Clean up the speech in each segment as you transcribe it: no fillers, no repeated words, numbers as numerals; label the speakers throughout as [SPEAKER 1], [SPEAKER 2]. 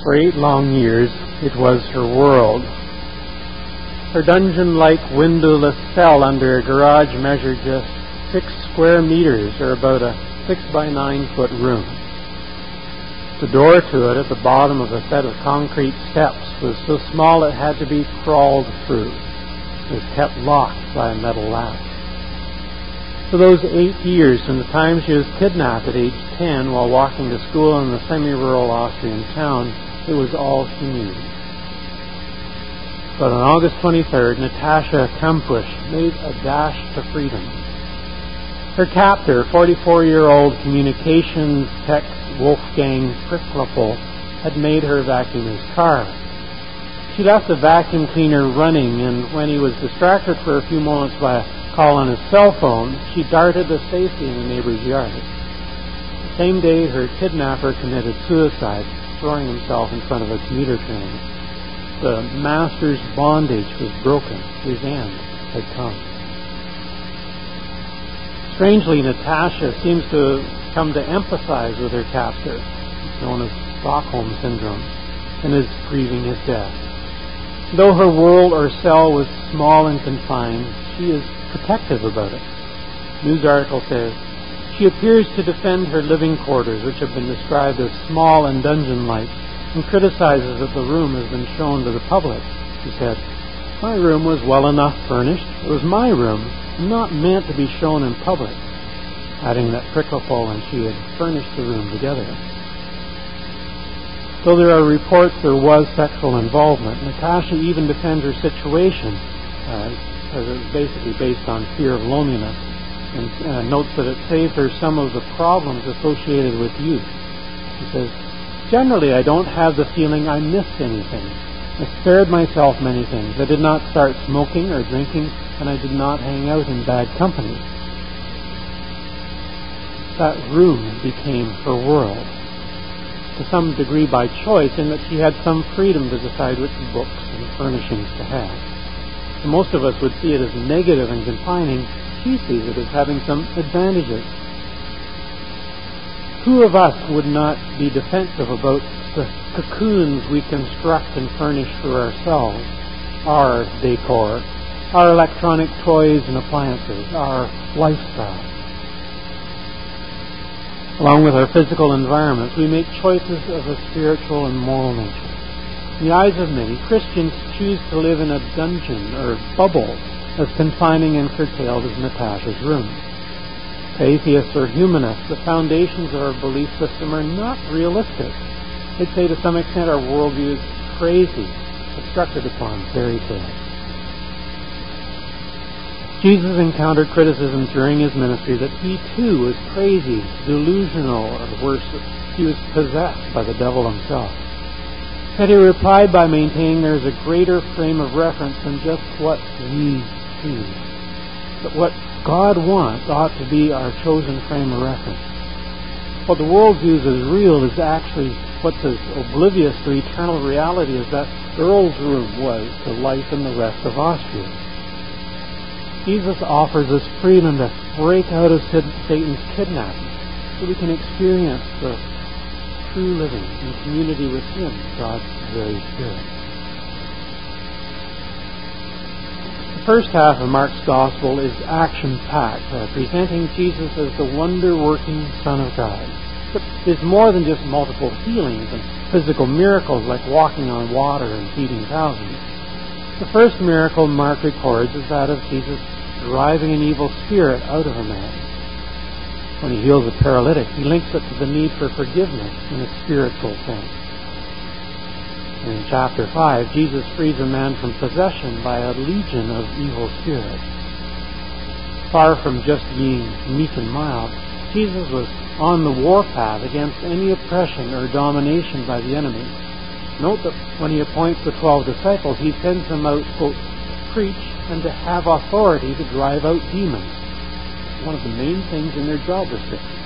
[SPEAKER 1] For 8 long years, it was her world. Her dungeon-like windowless cell under a garage measured just 6 square meters, or about a 6 by 9 foot room. The door to it at the bottom of a set of concrete steps was so small it had to be crawled through. It was kept locked by a metal latch. For those 8 years, from the time she was kidnapped at age 10 while walking to school in the semi-rural Austrian town, it was all she knew. But on August 23rd, Natasha Kampusch made a dash to freedom. Her captor, 44-year-old communications tech Wolfgang Prickloppel, had made her vacuum his car. She left the vacuum cleaner running, and when he was distracted for a few moments by a call on his cell phone, she darted to safety in a neighbor's yard. The same day, her kidnapper committed suicide, throwing himself in front of a commuter train. The master's bondage was broken. His end had come. Strangely, Natasha seems to have come to empathize with her captor, known as Stockholm Syndrome, and is grieving his death. Though her world or cell was small and confined, she is protective about it. News article says, she appears to defend her living quarters, which have been described as small and dungeon-like, and criticizes that the room has been shown to the public. She said, my room was well enough furnished. It was my room, not meant to be shown in public, adding that Prickloppel and she had furnished the room together. Though there are reports there was sexual involvement, Natasha even defends her situation, as it was basically based on fear of loneliness, and notes that it saved her some of the problems associated with youth. She says, generally, I don't have the feeling I missed anything. I spared myself many things. I did not start smoking or drinking, and I did not hang out in bad company. That room became her world, to some degree by choice, in that she had some freedom to decide which books and furnishings to have. So most of us would see it as negative and confining. She sees it as having some advantages. Who of us would not be defensive about the cocoons we construct and furnish for ourselves, our decor, our electronic toys and appliances, our lifestyle? Along with our physical environments, we make choices of a spiritual and moral nature. In the eyes of many, Christians choose to live in a dungeon or bubble as confining and curtailed as Natasha's room. To atheists or humanists, the foundations of our belief system are not realistic. They'd say to some extent our worldview is crazy, constructed upon fairy tales. Jesus encountered criticism during his ministry that he too was crazy, delusional, or worse, he was possessed by the devil himself. Yet he replied by maintaining there is a greater frame of reference than just what we choose. But what God wants ought to be our chosen frame of reference. What the world views as real is actually what's as oblivious to eternal reality as that Earl's room was to life in the rest of Austria. Jesus offers us freedom to break out of Satan's kidnapping so we can experience the true living in community with Him, God's very Spirit. The first half of Mark's Gospel is action-packed, presenting Jesus as the wonder-working Son of God. But there's more than just multiple healings and physical miracles like walking on water and feeding thousands. The first miracle Mark records is that of Jesus driving an evil spirit out of a man. When he heals a paralytic, he links it to the need for forgiveness in a spiritual sense. And in chapter 5, Jesus frees a man from possession by a legion of evil spirits. Far from just being meek and mild, Jesus was on the warpath against any oppression or domination by the enemy. Note that when he appoints the 12 disciples, he sends them out, quote, to preach and to have authority to drive out demons. One of the main things in their job description.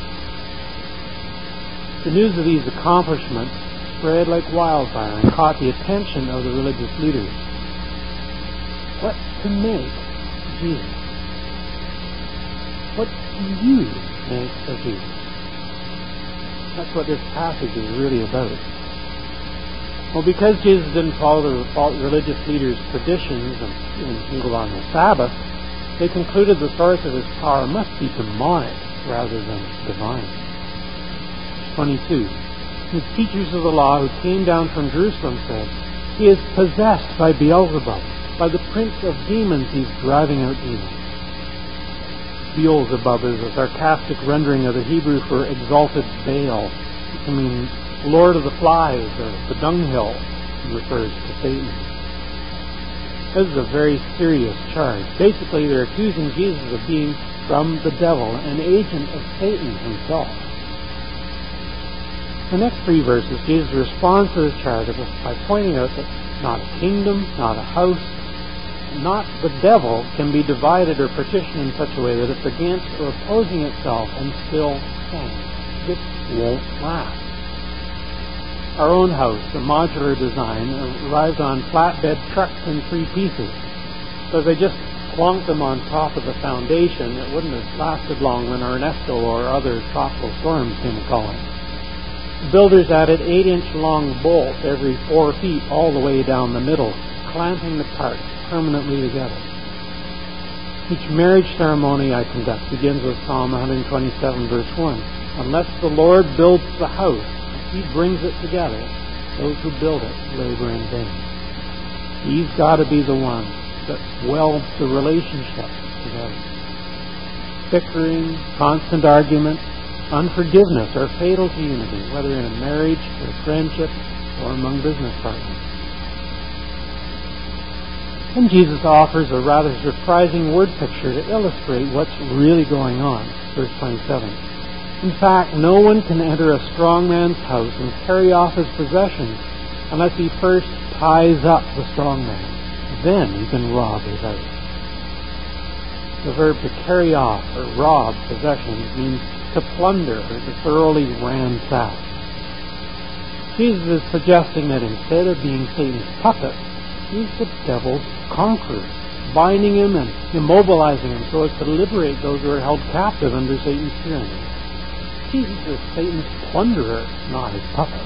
[SPEAKER 1] The news of these accomplishments spread like wildfire and caught the attention of the religious leaders. What to make Jesus? What do you make of Jesus? That's what this passage is really about. Well, because Jesus didn't follow the religious leaders' traditions and healed on the Sabbath, they concluded the source of his power must be demonic rather than divine. 22. The teachers of the law who came down from Jerusalem said, "He is possessed by Beelzebub. By the prince of demons he's driving out demons." Beelzebub is a sarcastic rendering of the Hebrew for exalted Baal. It can mean Lord of the Flies or the dunghill. It refers to Satan. This is a very serious charge. Basically, they're accusing Jesus of being from the devil, an agent of Satan himself. The next 3 verses, Jesus responds to this charge by pointing out that not a kingdom, not a house, not the devil can be divided or partitioned in such a way that it's against or opposing itself and still stands. This won't last. Our own house, a modular design, arrived on flatbed trucks in 3 pieces. So if they just plonked them on top of the foundation, it wouldn't have lasted long when Ernesto or other tropical storms came calling. The builders added 8-inch long bolts every 4 feet all the way down the middle, clamping the parts permanently together. Each marriage ceremony I conduct begins with Psalm 127, verse 1. Unless the Lord builds the house, He brings it together. Those who build it labor in vain. He's got to be the one that welds the relationship together. Bickering, constant argument, unforgiveness are fatal to unity, whether in a marriage or friendship or among business partners. And Jesus offers a rather surprising word picture to illustrate what's really going on. Verse 27. In fact, no one can enter a strong man's house and carry off his possessions unless he first ties up the strong man. Then he can rob his house. The verb to carry off or rob possessions means to plunder or to thoroughly ransack. Jesus is suggesting that instead of being Satan's puppet, he's the devil's conqueror, binding him and immobilizing him so as to liberate those who are held captive under Satan's tyranny. Jesus is Satan's plunderer, not his puppet.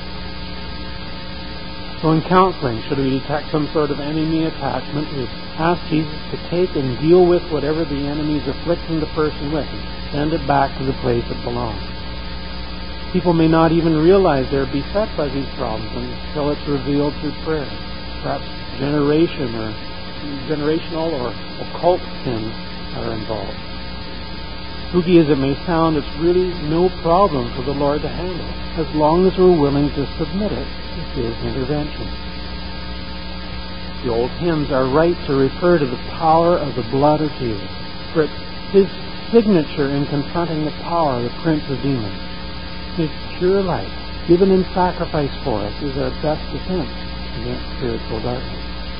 [SPEAKER 1] So in counseling, should we detect some sort of enemy attachment, we ask Jesus to take and deal with whatever the enemy is afflicting the person with and send it back to the place it belongs. People may not even realize they're beset by these problems until it's revealed through prayer. Perhaps generational or occult sins are involved. Spooky as it may sound, it's really no problem for the Lord to handle, as long as we're willing to submit it to His intervention. The old hymns are right to refer to the power of the blood of Jesus, for it's His signature in confronting the power of the prince of demons. His pure life, given in sacrifice for us, is our best defense against spiritual darkness.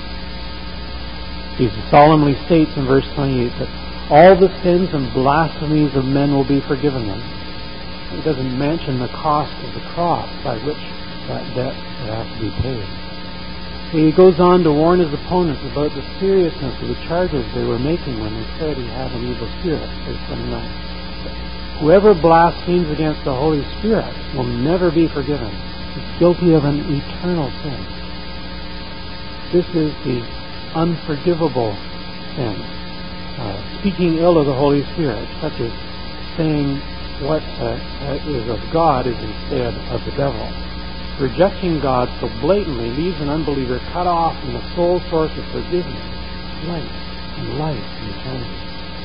[SPEAKER 1] Jesus solemnly states in verse 28 that all the sins and blasphemies of men will be forgiven them. He doesn't mention the cost of the cross by which that debt would have to be paid. He goes on to warn his opponents about the seriousness of the charges they were making when they said he had an evil spirit. Verse 29. Whoever blasphemes against the Holy Spirit will never be forgiven. He's guilty of an eternal sin. This is the unforgivable sin. Speaking ill of the Holy Spirit, such as saying what is of God is instead of the devil. Rejecting God so blatantly leaves an unbeliever cut off from the sole source of forgiveness, light and life and eternity.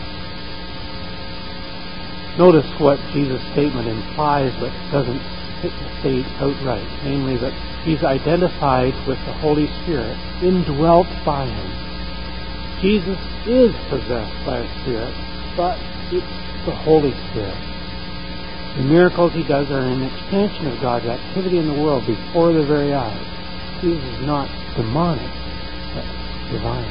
[SPEAKER 1] Notice what Jesus' statement implies but doesn't state outright, namely that He's identified with the Holy Spirit, indwelt by Him. Jesus is possessed by a spirit, but it's the Holy Spirit. The miracles He does are an extension of God's activity in the world before their very eyes. Jesus is not demonic, but divine.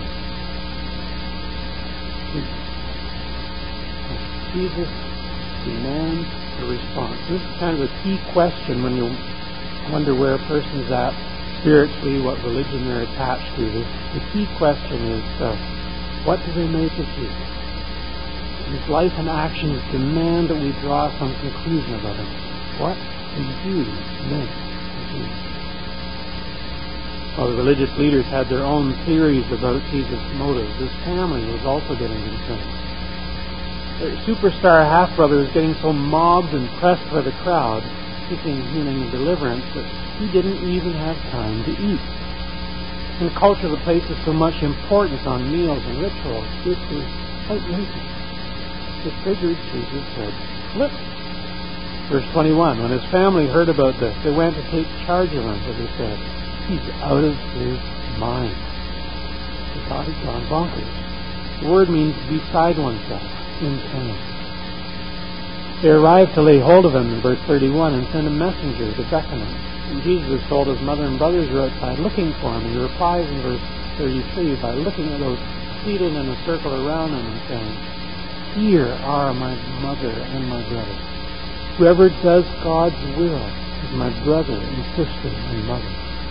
[SPEAKER 1] Jesus demands a response. This is kind of a key question when you wonder where a person's at spiritually, what religion they're attached to. The key question is, what do they make of Jesus? His life and actions demand that we draw some conclusion about Him. What do you make of Jesus? While the religious leaders had their own theories about Jesus' motives, his family was also getting concerned. Their superstar half-brother was getting so mobbed and pressed by the crowd, seeking healing and deliverance, that he didn't even have time to eat. In a culture that places so much importance on meals and rituals, this was outrageous. It triggered Jesus' head flip. Verse 21, when his family heard about this, they went to take charge of him, for they said, "He's out of his mind." They thought he'd gone bonkers. The word means beside oneself, insane. They arrived to lay hold of him in verse 31 and sent a messenger to beckon him. And Jesus is told his mother and brothers are outside looking for him. He replies in verse 33 by looking at those seated in a circle around him and saying, "Here are my mother and my brother. Whoever does God's will is my brother and sister and mother."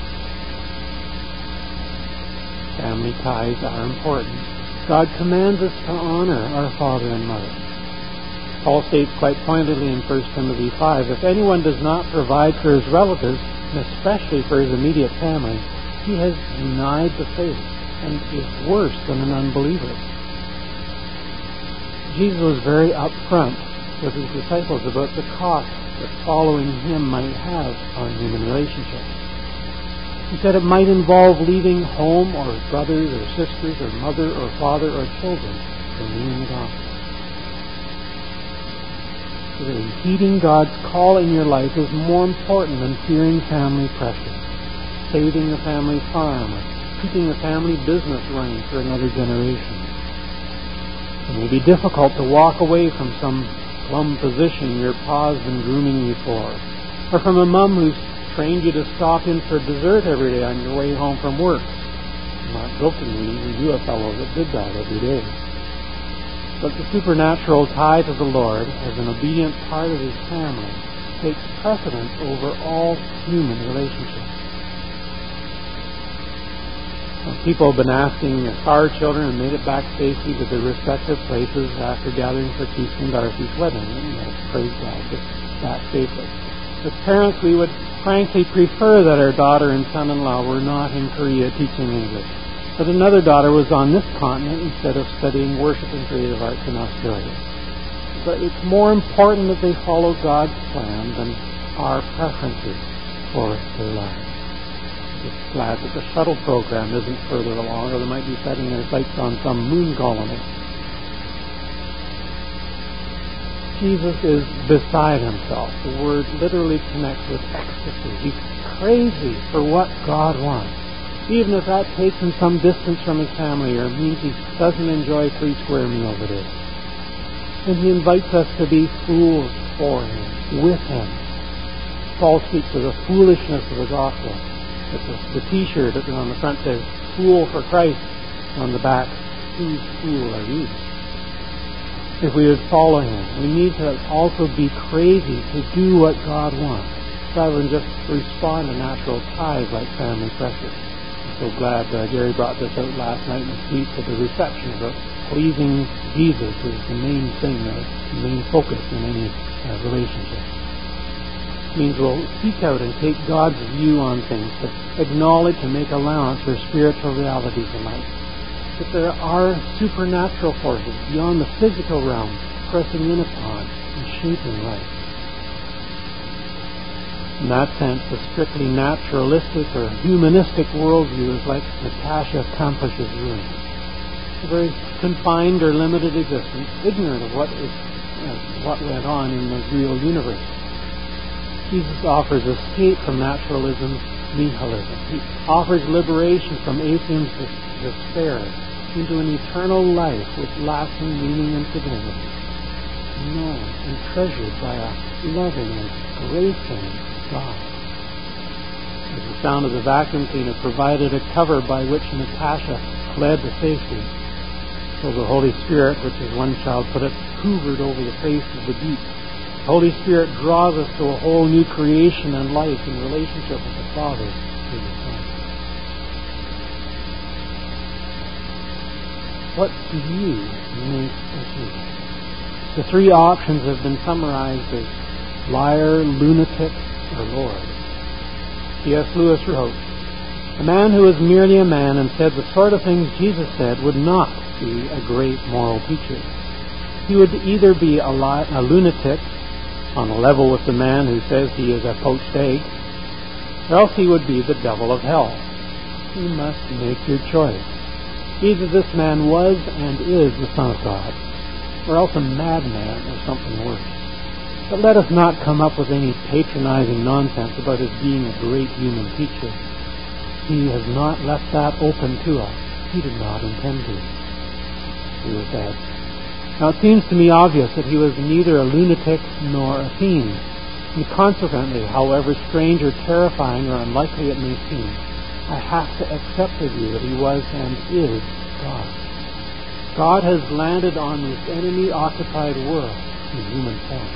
[SPEAKER 1] Family ties are important. God commands us to honor our father and mother. Paul states quite pointedly in 1 Timothy 5, if anyone does not provide for his relatives, and especially for his immediate family, he has denied the faith and is worse than an unbeliever. Jesus was very upfront with his disciples about the cost that following him might have on human relationships. He said it might involve leaving home or brothers or sisters or mother or father or children for me and the gospel. So that heeding God's call in your life is more important than fearing family pressure, saving the family farm, or keeping the family business running for another generation. It may be difficult to walk away from some plum position your pa's been grooming you for, or from a mum who's trained you to stop in for dessert every day on your way home from work. I'm not jokingly, we knew a fellow that did that every day. But the supernatural tie to the Lord as an obedient part of his family takes precedence over all human relationships. People have been asking if our children have made it back safely to their respective places after gathering for Keith and Darcy's wedding. Praise God, it's back safely. As parents, we would frankly prefer that our daughter and son-in-law were not in Korea teaching English, that another daughter was on this continent instead of studying worship and creative arts in Australia. But it's more important that they follow God's plan than our preferences for their lives. Just glad that the shuttle program isn't further along, or they might be setting their sights on some moon colony. Jesus is beside himself. The word literally connects with ecstasy. He's crazy for what God wants, even if that takes him some distance from his family or means he doesn't enjoy 3 square meals a day. And he invites us to be fools for him, with him. Paul speaks of the foolishness of the gospel. The T-shirt on the front says, "Fool for Christ," on the back, "Whose fool are you?" If we would follow him, we need to also be crazy to do what God wants, rather than just respond to natural ties like family pressure. I'm so glad Gary brought this out last night in the speech at the reception about pleasing Jesus is the main thing, the main focus in any relationship. It means we'll seek out and take God's view on things, to acknowledge and make allowance for spiritual realities in life. That there are supernatural forces beyond the physical realm pressing in upon and shaping life. In that sense, the strictly naturalistic or humanistic worldview is like Natasha Kampusch's ruin. A very confined or limited existence, ignorant of what went on in the real universe. Jesus offers escape from naturalism's nihilism. He offers liberation from atheism's despair into an eternal life with lasting meaning and significance, known and treasured by a loving and graceful God. As the sound of the vacuum cleaner provided a cover by which Natasha fled to safety, so the Holy Spirit, which as one child put it, hovered over the face of the deep. The Holy Spirit draws us to a whole new creation and life in relationship with the Father through the Son. What do you make of Jesus? The 3 options have been summarized as liar, lunatic, or Lord. C.S. Lewis wrote, A man who was merely a man and said the sort of things Jesus said would not be a great moral teacher. He would either be a lunatic on a level with the man who says he is a poached egg, or else he would be the devil of hell. You must make your choice. Either this man was and is the Son of God, or else a madman or something worse. But let us not come up with any patronizing nonsense about his being a great human teacher. He has not left that open to us. He did not intend to. He was dead. Now it seems to me obvious that he was neither a lunatic nor a fiend, and consequently, however strange or terrifying or unlikely it may seem, I have to accept the view that he was and is God. God has landed on this enemy-occupied world in human form.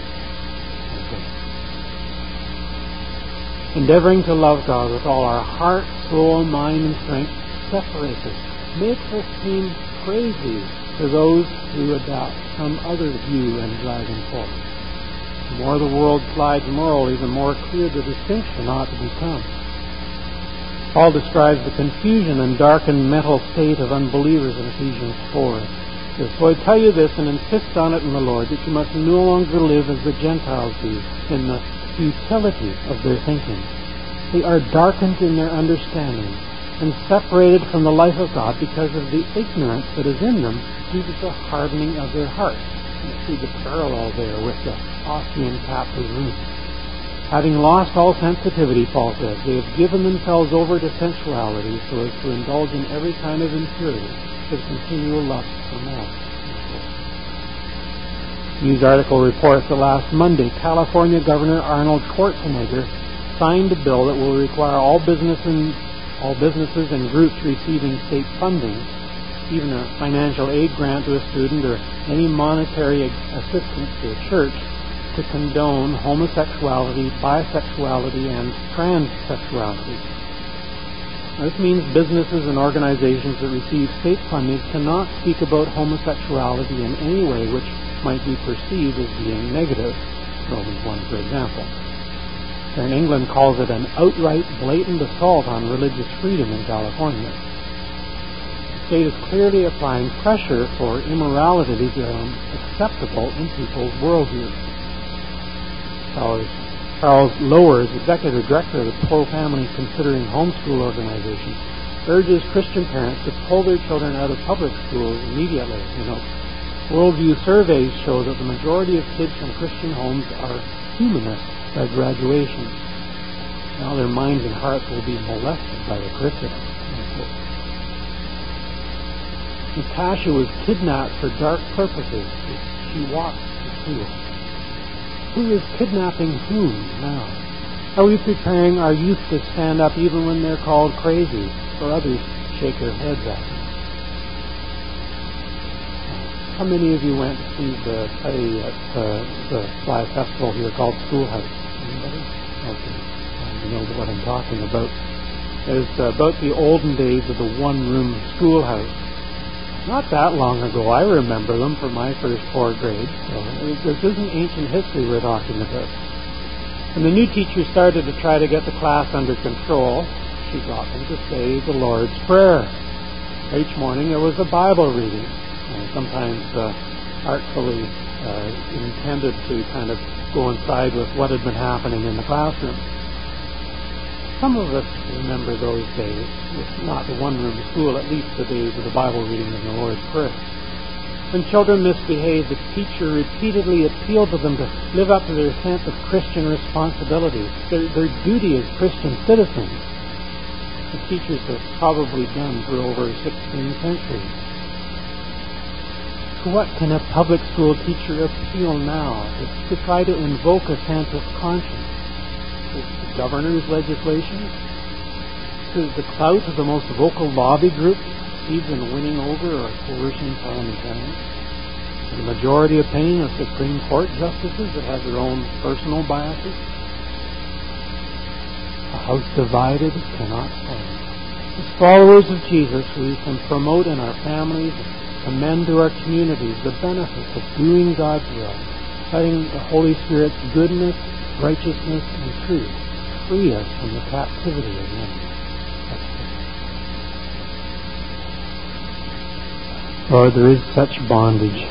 [SPEAKER 1] Endeavoring to love God with all our heart, soul, mind, and strength separates us, makes us seem crazy to those who adopt some other view and drive him forward. The more the world slides morally, the more clear the distinction ought to become. Paul describes the confusion and darkened mental state of unbelievers in Ephesians 4. So I tell you this and insist on it in the Lord, that you must no longer live as the Gentiles do, in the futility of their thinking. They are darkened in their understanding and separated from the life of God because of the ignorance that is in them due to the hardening of their hearts. You see the parallel there with the Austrian captive room. Having lost all sensitivity, Paul says, they have given themselves over to sensuality so as to indulge in every kind of impurity with continual lust for more. News article reports that last Monday, California Governor Arnold Schwarzenegger signed a bill that will require all businesses and groups receiving state funding, even a financial aid grant to a student or any monetary assistance to a church, to condone homosexuality, bisexuality, and transsexuality. This means businesses and organizations that receive state funding cannot speak about homosexuality in any way which might be perceived as being negative. Romans 1, for example. Here in England calls it an outright, blatant assault on religious freedom in California. The state is clearly applying pressure for immorality to become acceptable in people's worldview. Charles Lowers, executive director of the Pro-Family Considering Homeschool organization, urges Christian parents to pull their children out of public schools immediately. Worldview surveys show that the majority of kids from Christian homes are humanists by graduation. Now their minds and hearts will be molested by the curriculum. Natasha was kidnapped for dark purposes as she walked to school. Who is kidnapping whom now? Are we preparing our youth to stand up even when they're called crazy, or others shake their heads at them? How many of you went to see the play at the live festival here called Schoolhouse? Anybody? Okay. You know what I'm talking about. It's about the olden days of the one-room schoolhouse. Not that long ago. I remember them from my first 4 grades. So this isn't ancient history we're talking about. When the new teacher started to try to get the class under control, she got them to say the Lord's Prayer. Each morning there was a Bible reading. Sometimes artfully intended to kind of coincide with what had been happening in the classroom. Some of us remember those days, if not the one-room school, at least the days of the Bible reading and the Lord's Prayer. When children misbehaved, the teacher repeatedly appealed to them to live up to their sense of Christian responsibility, their duty as Christian citizens. The teachers have probably done for over 16 centuries. To what can a public school teacher appeal now to try to invoke a sense of conscience? To the governor's legislation? To the clout of the most vocal lobby group, even winning over or coercing parliamentarians? To the majority opinion of Supreme Court justices that have their own personal biases? A house divided cannot stand. As followers of Jesus, we can promote in our families and commend to our communities the benefits of doing God's will, letting the Holy Spirit's goodness, righteousness, and truth free us from the captivity of the enemy. Lord, there is such bondage,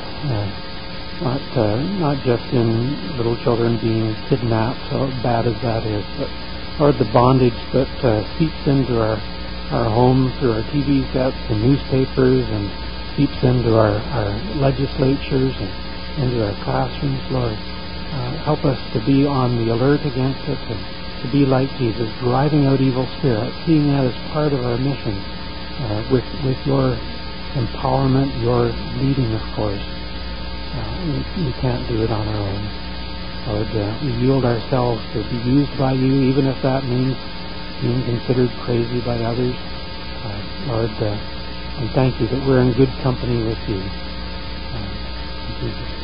[SPEAKER 1] not just in little children being kidnapped, so bad as that is, but Lord, the bondage that seeps into our homes through our TV sets and newspapers and seeps into our legislatures and into our classrooms, Lord. Help us to be on the alert against it and to be like Jesus, driving out evil spirits, seeing that as part of our mission with your empowerment, your leading, of course. We can't do it on our own. Lord, we yield ourselves to be used by you, even if that means being considered crazy by others. Lord, we thank you that we're in good company with you. In Jesus'